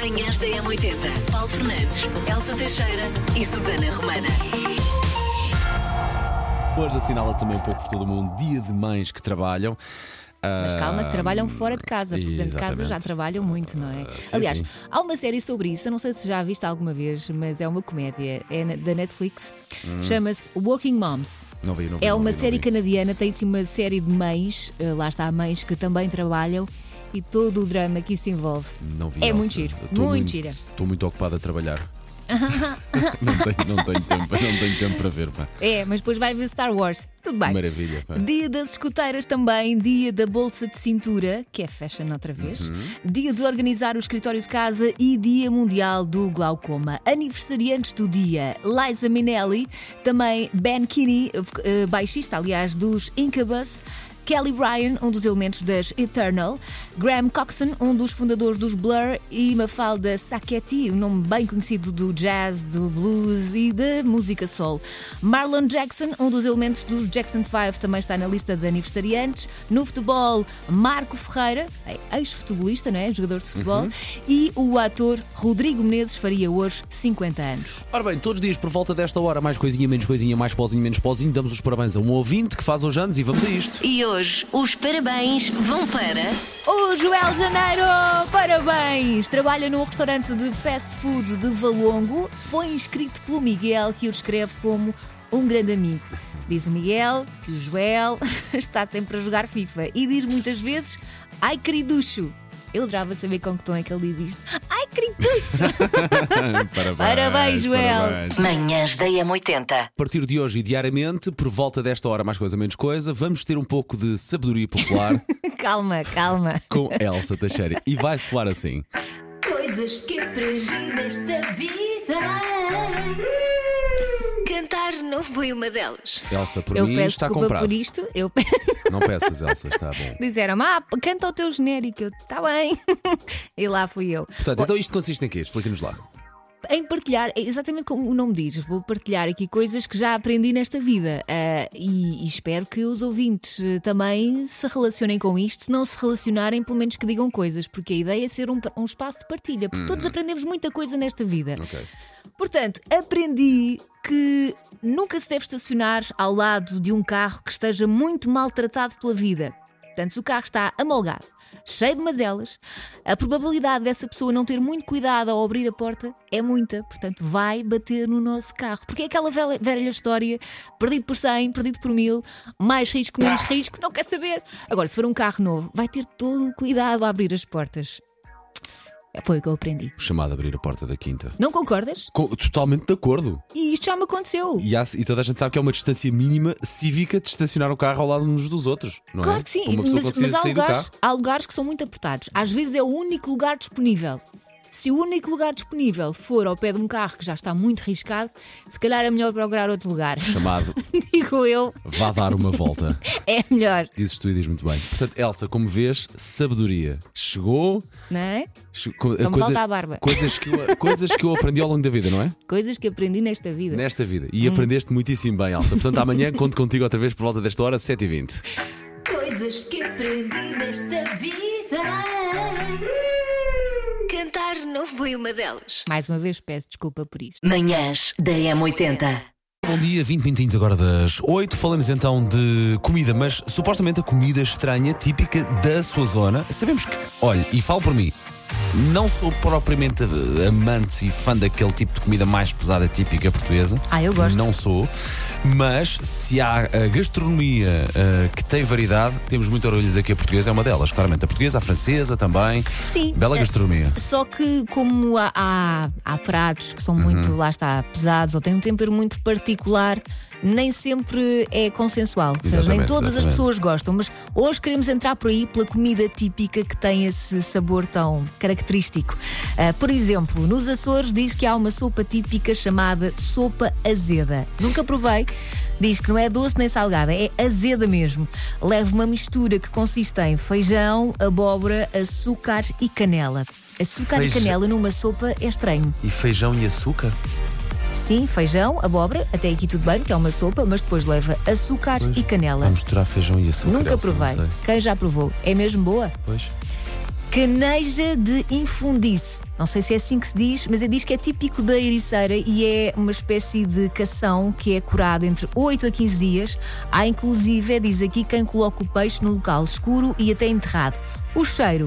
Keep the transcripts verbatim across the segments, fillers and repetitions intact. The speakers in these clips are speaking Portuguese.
Manhãs da M oitenta. Paulo Fernandes, Elsa Teixeira e Susana Romana. Hoje assinala-se também um pouco por todo o mundo Dia de Mães que trabalham. Mas calma, que trabalham fora de casa, porque dentro de casa já trabalham muito, não é? Sim, Aliás, sim. há uma série sobre isso, eu não sei se já a viste alguma vez, mas é uma comédia, é na- da Netflix, Hum. chama-se Working Moms. Não vi, não vi, É não uma vi, não série vi. canadiana, tem-se uma série de mães, eh, lá está, mães que também trabalham e todo o drama que isso envolve. Não vi, É Elsa. muito giro, Eu tô muito gira. Estou muito ocupado a trabalhar. não, tenho, não, tenho tempo, não tenho tempo para ver. Pá. É, mas depois vai ver Star Wars. Tudo bem. Maravilha. Pá. Dia das escuteiras também, dia da bolsa de cintura, que é fashion outra vez, Uhum. dia de organizar o escritório de casa e dia mundial do glaucoma. Aniversariantes do dia, Liza Minnelli, também Ben Kinney, eh, baixista, aliás, dos Incubus, Kelly Ryan, um dos elementos das Eternal, Graham Coxon, um dos fundadores dos Blur, e Mafalda Sacchetti, um nome bem conhecido do jazz, do blues e da música soul. Marlon Jackson, um dos elementos dos Jackson five, também está na lista de aniversariantes. No futebol, Marco Ferreira, ex-futebolista, não é? Jogador de futebol, e o ator Rodrigo Menezes faria hoje cinquenta anos. Ora bem, todos os dias por volta desta hora, mais coisinha, menos coisinha, mais pozinho, menos pozinho, damos os parabéns a um ouvinte que faz hoje anos e vamos a isto. E hoje os parabéns vão para... O Joel Janeiro, parabéns! Trabalha num restaurante de fast food de Valongo. Foi inscrito pelo Miguel, que o descreve como um grande amigo. Diz o Miguel que o Joel está sempre a jogar FIFA e diz muitas vezes: ai, queriducho! Eu adorava saber com que tom é que ele diz isto. Ai, queriducho! Parabéns, Parabéns, Joel. parabéns. Manhãs da M oitenta. A partir de hoje e diariamente, por volta desta hora, mais coisa, menos coisa, vamos ter um pouco de sabedoria popular Calma, calma. com Elsa Teixeira. E vai soar assim. Coisas que aprendi nesta vida. Cantar não foi uma delas. Elsa, por Eu mim peço está desculpa comprado. por isto. Eu pe- Não peças, Elsa, está bom. Disseram-me, ah, canta o teu genérico. Está bem. E lá fui eu. Portanto, então isto consiste em quê? Explica-nos lá. Em partilhar, é exatamente como o nome diz, vou partilhar aqui coisas que já aprendi nesta vida. Ah, e, e espero que os ouvintes eh, também se relacionem com isto. Se não se relacionarem, pelo menos que digam coisas, porque a ideia é ser um, um espaço de partilha, porque todos aprendemos muita coisa nesta vida. Ok. Portanto, aprendi que nunca se deve estacionar ao lado de um carro que esteja muito maltratado pela vida. Portanto, se o carro está amolgado, cheio de mazelas, a probabilidade dessa pessoa não ter muito cuidado ao abrir a porta é muita. Portanto, vai bater no nosso carro. Porque é aquela velha, velha história: perdido por cem, perdido por mil, mais risco, menos risco, não quer saber. Agora, se for um carro novo, vai ter todo o cuidado a abrir as portas. Foi o que eu aprendi. O chamado a abrir a porta da quinta. Não concordas? Co- Totalmente de acordo. E isto já me aconteceu. E, há- e toda a gente sabe que é uma distância mínima cívica de estacionar o carro ao lado uns dos outros, não é? Claro que sim, Para uma pessoa mas, conseguir mas há, sair do lugares, carro. há lugares que são muito apertados. Às vezes é o único lugar disponível. Se o único lugar disponível for ao pé de um carro que já está muito riscado, se calhar é melhor procurar outro lugar. Chamado Digo eu, vá dar uma volta. é melhor, Dizes tu e dizes muito bem. Portanto, Elsa, como vês, sabedoria. Chegou. não é? che- co- Só me coisa- falta a barba. Coisas que, eu, coisas que eu aprendi ao longo da vida, não é? Coisas que aprendi nesta vida. Nesta vida. E Hum. aprendeste muitíssimo bem, Elsa. Portanto, amanhã conto contigo outra vez por volta desta hora, sete e vinte. Coisas que aprendi nesta vida. Cantar não foi uma delas. Mais uma vez peço desculpa por isto. Manhãs da M oitenta. Bom dia, vinte minutinhos agora das oito. Falamos então de comida, mas supostamente a comida estranha, típica da sua zona. Sabemos que, olha, e falo por mim, não sou propriamente amante e fã daquele tipo de comida mais pesada, típica portuguesa. Ah, eu gosto. Não sou, mas se há a gastronomia uh, que tem variedade, temos muito orgulho de dizer que a portuguesa é uma delas. Claramente, a portuguesa, a francesa também. Sim. Bela eh, gastronomia. Só que como há, há, há pratos que são muito, lá está, pesados ou têm um tempero muito particular, nem sempre é consensual. Ou seja, nem Exatamente, todas as exatamente. pessoas gostam. Mas hoje queremos entrar por aí pela comida típica que tem esse sabor tão característico. Ah, por exemplo, nos Açores diz que há uma sopa típica chamada sopa azeda. Nunca provei. Diz que não é doce nem salgada, é azeda mesmo. Leva uma mistura que consiste em feijão, abóbora, açúcar e canela. Açúcar Feijão. e canela numa sopa é estranho. E feijão e açúcar? Sim, feijão, abóbora, até aqui tudo bem, que é uma sopa, mas depois leva açúcar e canela. A misturar feijão e açúcar. Nunca Elsa, não provei. sei. Quem já provou? É mesmo boa? Pois. Caneja de infundice. Não sei se é assim que se diz, mas é diz que é típico da Ericeira e é uma espécie de cação que é curada entre oito a quinze dias. Há inclusive, diz aqui, quem coloca o peixe no local escuro e até enterrado. O cheiro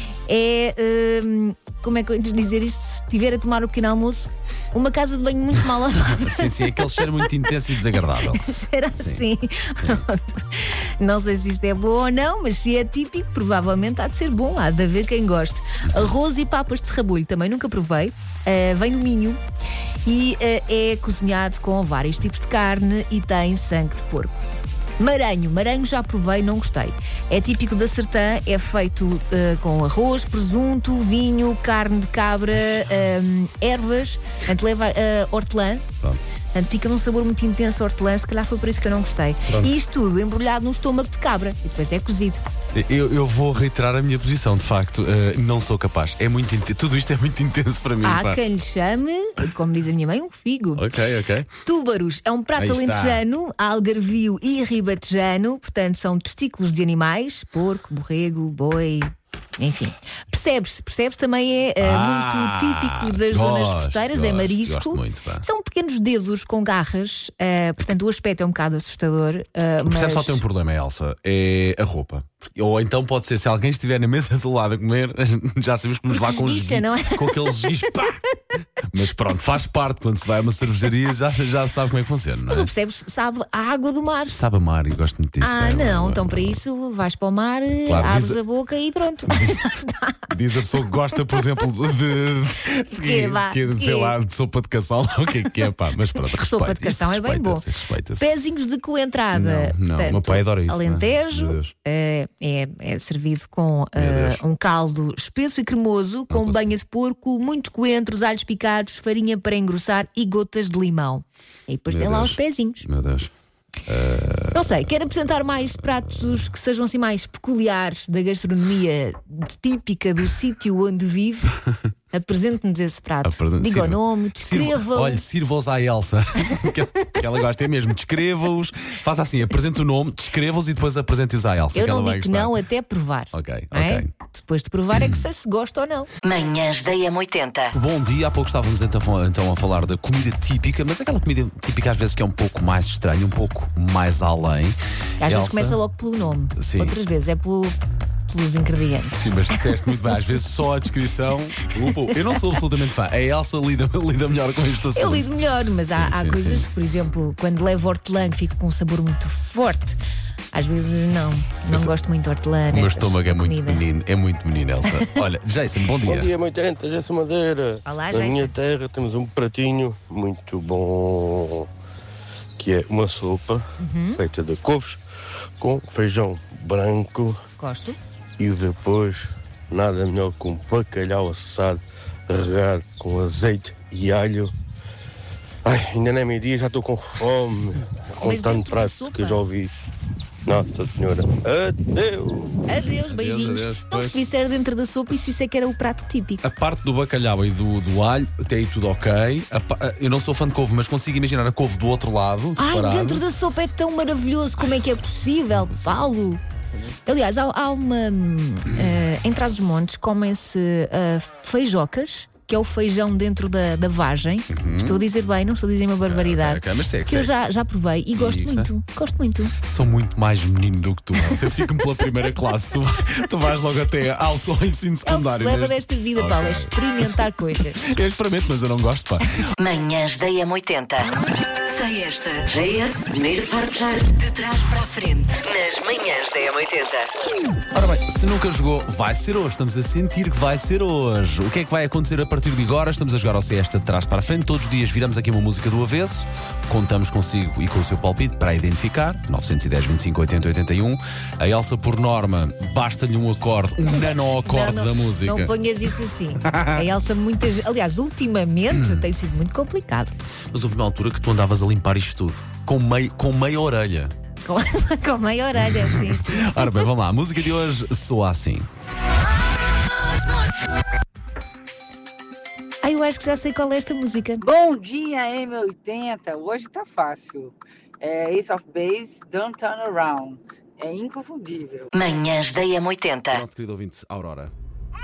é, hum, como é que eu ia dizer isto? Se estiver a tomar o pequeno almoço, uma casa de banho muito mal lavada. Sim, sim, aquele cheiro muito intenso e desagradável. Cheira assim. Pronto. Não sei se isto é bom ou não, mas se é típico, provavelmente há de ser bom, há de haver quem goste. Arroz e papas de rabulho, também nunca provei. Uh, vem do Minho e uh, é cozinhado com vários tipos de carne e tem sangue de porco. Maranho, maranho já provei, não gostei. É típico da Sertã, é feito uh, com arroz, presunto, vinho, carne de cabra, um, ervas, portanto leva uh, hortelã. Pronto. Portanto, fica num sabor muito intenso hortelã, se calhar foi por isso que eu não gostei. Pronto. E isto tudo embrulhado num estômago de cabra e depois é cozido. Eu, eu vou reiterar a minha posição, de facto, uh, não sou capaz. É muito intenso, tudo isto é muito intenso para mim. Há pá. quem lhe chame, como diz a minha mãe, um figo. Ok, ok. Túbaros é um prato Aí está. alentejano, algarvio e ribatejano, portanto são testículos de animais, porco, borrego, boi, enfim. Percebes-se, percebes? Também é uh, Ah, muito típico das gosto, zonas costeiras, é gosto, marisco. gosto muito, pá. São pequenos dedos com garras, uh, portanto o aspecto é um bocado assustador. Uh, O percebe mas... só tem um problema, Elsa, é a roupa. Ou então pode ser, se alguém estiver na mesa do lado a comer, já sabemos que nos vá com, Esguicha, não é? com aqueles esguichos. Pá! Mas pronto, faz parte, quando se vai a uma cervejaria já, já se sabe como é que funciona, não Mas é? o percebes, sabe a água do mar. Sabe a mar e gosto muito disso. Ah, pá, não, é então uma- para isso vais para o mar, Claro, abres diz a- a boca e pronto. Já está. Diz a pessoa que gosta, por exemplo, de, de, quê, vá? que, De sei quê? lá, de sopa de cação, o que é que é, pá, mas pronto, respeita. Sopa de cação é bem bom. Respeita-se. Pezinhos de coentrada. Não, não, Portanto, o meu pai adora isso, Alentejo, não é? Meu Deus. eh, é, é servido com Meu eh, Deus. um caldo espesso e cremoso, com consigo. banha de porco, muitos coentros, alhos picados, farinha para engrossar e gotas de limão. E depois Meu tem lá Deus. os pezinhos. Meu Deus. Não sei, quero apresentar mais pratos que sejam assim mais peculiares da gastronomia típica do sítio onde vive. Apresente-nos esse prato. Apresente- Diga o sirva. nome, Sirva- descreva-o. Olha, sirva-os à Elsa, que, que ela gosta é mesmo. Descreva-os, faça assim, apresente o nome, descreva-os e depois apresente-os à Elsa. Eu que ela não vai digo que gostar. não até provar. Ok, não é? ok. Depois de provar é que sei se gosta ou não. Manhãs da M oitenta. Bom dia, há pouco estávamos então, então a falar da comida típica, mas aquela comida típica às vezes que é um pouco mais estranha, um pouco mais além. Às vezes Elsa? começa logo pelo nome, Sim. outras vezes é pelo, pelos ingredientes. Sim, mas disseste muito bem, às vezes só a descrição. Upa, eu não sou absolutamente fã. A Elsa lida, lida melhor com este assunto. Eu lido melhor, mas há, Sim, há sim, coisas sim. que, por exemplo, quando levo hortelã que fica com um sabor muito forte, às vezes não, não Mas gosto muito de hortelã. O meu nestas estômago é muito comida. menino, é muito menino, Elsa. Olha, Jason, bom dia. Bom dia, oitenta, Jéssica Madeira. Olá, Na Jéssica. minha terra temos um pratinho muito bom, que é uma sopa Uhum. feita de couves com feijão branco Gosto. e depois nada melhor que um bacalhau assado regado com azeite e alho. Ai, ainda não é meio-dia, já estou com fome, com Mas tanto dentro da prato sopa? que eu já ouvi. Nossa Senhora, adeus! Adeus, beijinhos. adeus, não pois. percebi se era dentro da sopa e se isso é que era o prato típico. A parte do bacalhau e do, do alho, até aí tudo ok. A pa- a- eu não sou fã de couve, mas consigo imaginar a couve do outro lado, Ai, separado. dentro da sopa é tão maravilhoso. Como é que é possível, Paulo? Aliás, há, há uma. hum, eh, em Trás-os-Montes comem-se eh, feijocas, que é o feijão dentro da, da vagem. Estou a dizer bem, não estou a dizer uma barbaridade. Uhum. ok, mas segue, que eu segue. já, já provei e gosto gosta? muito. Gosto muito. Sou muito mais menino do que tu. Elsa. Eu fico-me pela primeira classe. Tu, vai- tu vais logo até ao só ensino É o que se secundário. leva neste- desta vida, Ok. Paulo, é experimentar coisas. Eu experimento, mas eu não gosto, pá. Manhãs da M oitenta. Sei esta. J S, primeiro forjar de trás para a frente. Nas manhãs da M oitenta. Ora bem, se nunca jogou, vai ser hoje. Estamos a sentir que vai ser hoje. O que é que vai acontecer a partir de agora? Estamos a jogar ao Siesta de trás para a frente. Todos os dias viramos aqui uma música do avesso. Contamos consigo e com o seu palpite para identificar. nove um zero, vinte e cinco, oitenta, oitenta e um. A Elsa, por norma, basta-lhe um acorde, um nano-acorde Não, da não, música. não ponhas isso assim. A Elsa, muitas. Aliás, ultimamente tem sido muito complicado. Mas houve uma altura que tu andavas a limpar isto tudo. Com, meio, com meia orelha. Com, com meia orelha, sim. sim. Ora bem, vamos lá. A música de hoje soa assim. Ah, eu acho que já sei qual é esta música. Bom dia, M oitenta. Hoje tá fácil. É Ace of Base, Don't Turn Around. É inconfundível. Manhãs da M oitenta. Nosso querido ouvinte, Aurora.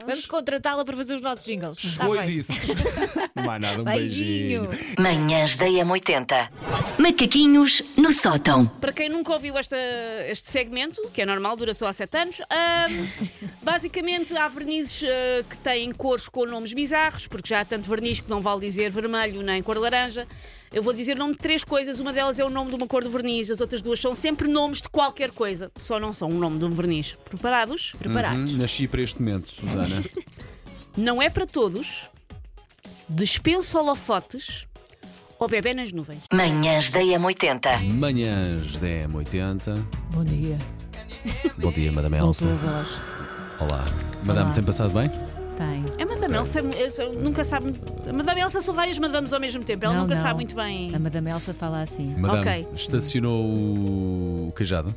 Vamos contratá-la para fazer os nossos jingles. Está Chegou e feito. disse. Mais nada, um beijinho. Beijinho. Manhãs da M oitenta. Macaquinhos no sótão. Para quem nunca ouviu esta, este segmento, que é normal, dura só há sete anos, ahm, basicamente há vernizes ah, que têm cores com nomes bizarros, porque já há tanto verniz que não vale dizer vermelho nem cor laranja. Eu vou dizer o nome de três coisas, uma delas é o nome de uma cor de verniz, as outras duas são sempre nomes de qualquer coisa, só não são o nome de um verniz. Preparados? Preparados. Hum, nasci para este momento, Susana. Não é para todos, dispenso holofotes ou bebê nas nuvens. Manhãs da M oitenta. Manhãs da M oitenta. Bom dia. Bom dia, Madame Voltou Elsa. a voz. Olá. Madame, Olá. tem passado bem? Tem. A Madame Elsa eh, nunca sabe. A Madame Elsa são várias madames ao mesmo tempo, ela Não, nunca não. sabe muito bem. A Madame Elsa fala assim. Madame, Ok. estacionou o cajado?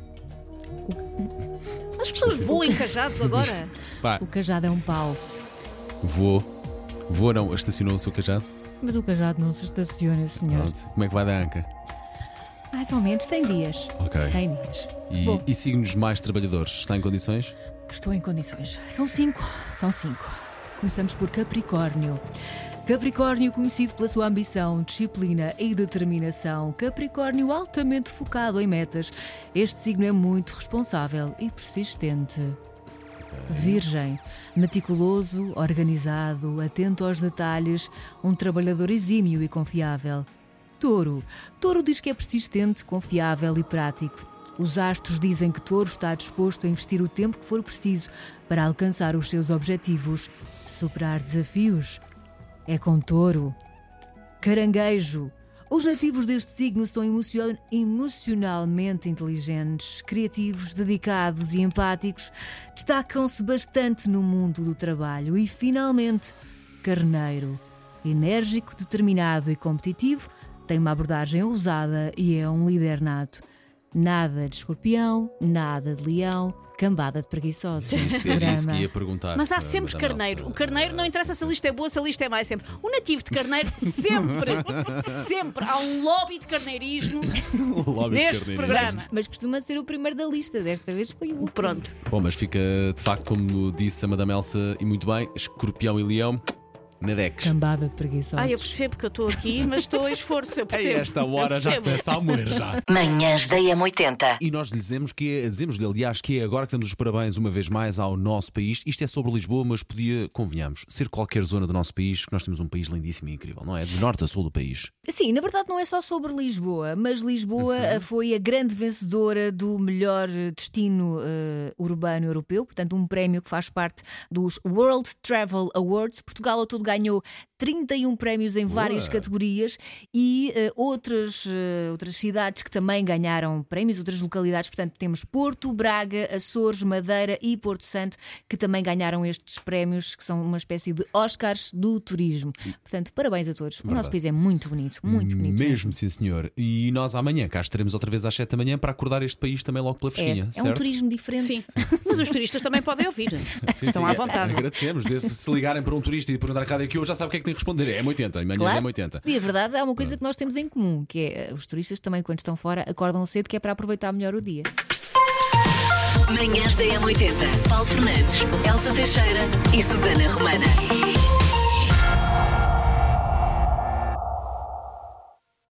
As pessoas voam encajados agora. Pá, O cajado é um pau. voou. Voou não, estacionou o seu cajado? Mas o cajado não se estaciona, senhor. Pronto. Como é que vai da anca? Mais ou menos, tem dias. Ok. Tem dias. E, Bom, e signos mais trabalhadores, está em condições? estou em condições. São cinco. São cinco. Começamos por Capricórnio. Capricórnio, conhecido pela sua ambição, disciplina e determinação. Capricórnio altamente focado em metas. Este signo é muito responsável e persistente. Virgem, meticuloso, organizado, atento aos detalhes, um trabalhador exímio e confiável. Touro. Touro diz que é persistente, confiável e prático. Os astros dizem que Touro está disposto a investir o tempo que for preciso para alcançar os seus objetivos, superar desafios. É com Touro. Caranguejo. Os nativos deste signo são emocion- emocionalmente inteligentes, criativos, dedicados e empáticos. Destacam-se bastante no mundo do trabalho. E, finalmente, Carneiro. Enérgico, determinado e competitivo, tem uma abordagem ousada e é um líder nato. Nada de escorpião, nada de leão, cambada de preguiçosos neste Era isso que programa. ia perguntar. Mas há eh, sempre Madame carneiro. Elsa. O carneiro não interessa se a lista é boa, se a lista é má, é sempre. O nativo de carneiro, sempre, sempre. Há um lobby de carneirismo O lobby de neste carneirismo. programa. Mas costuma ser o primeiro da lista, desta vez foi o último. Pronto. Bom, mas fica de facto, como disse a Madame Elsa, e muito bem, escorpião e leão, Nadex. Cambada de preguiçosos. Ah, eu percebo que eu estou aqui, mas estou em esforço. Eu A percebo. esta hora Eu já percebo. começa a moer já. Manhãs da M oitenta. E nós lhe dizemos que é, dizemos-lhe, aliás, que é agora que damos os parabéns uma vez mais ao nosso país. Isto é sobre Lisboa, mas podia, convenhamos, ser qualquer zona do nosso país, que nós temos um país lindíssimo e incrível, não é? De norte a sul do país. Sim, na verdade não é só sobre Lisboa, mas Lisboa Uhum. eh, foi a grande vencedora do melhor eh, destino eh, urbano europeu, portanto um prémio que faz parte dos World Travel Awards. Portugal ao todo ganhou trinta e um prémios em várias Boa. categorias e eh, outras, eh, outras cidades que também ganharam prémios, outras localidades. Portanto temos Porto, Braga, Açores, Madeira e Porto Santo que também ganharam estes prémios, que são uma espécie de Oscars do turismo. Portanto, parabéns a todos. O nosso país é muito bonito, muito bonito. Mesmo, sim senhor. E nós amanhã cá estaremos outra vez às sete da manhã para acordar este país também logo pela É, fresquinha, é um certo? turismo diferente. Sim, mas os turistas também podem ouvir. Sim, Estão sim, à é- vontade. Agradecemos. Desde se ligarem para um turista e perguntar cá daqui, eu já sabe o que é que tem que responder. É M oitenta, e manhã é M oitenta. E a verdade é uma coisa que nós temos em comum, que é eh, os turistas também, quando estão fora, acordam cedo, que é para aproveitar melhor o dia. Manhãs da M oitenta. Paulo Fernandes, Elsa Teixeira e Susana Romana.